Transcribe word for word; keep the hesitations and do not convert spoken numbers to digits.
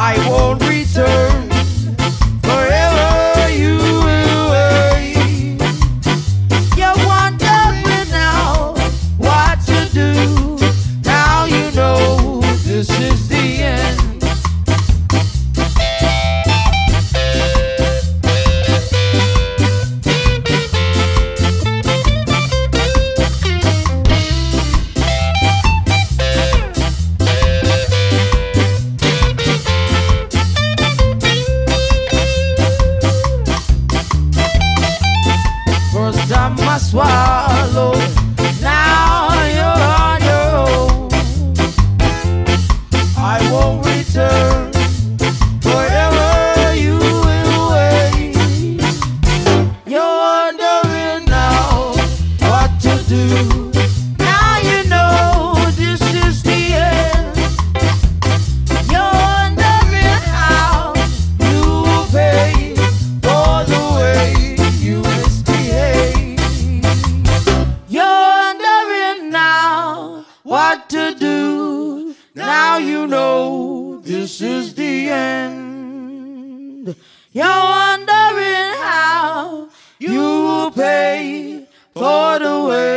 I won't return. Forever you will wait. You're wondering now what to do. Now you know this is the end. First I must swallow, now you're on your own. I won't return, forever you will wait. You're wondering now what to do. Now you know this is the end. You're wondering how you will pay for the way you misbehave. You're wondering now what to do. Now you know this is the end. You're wondering how you will pay for the way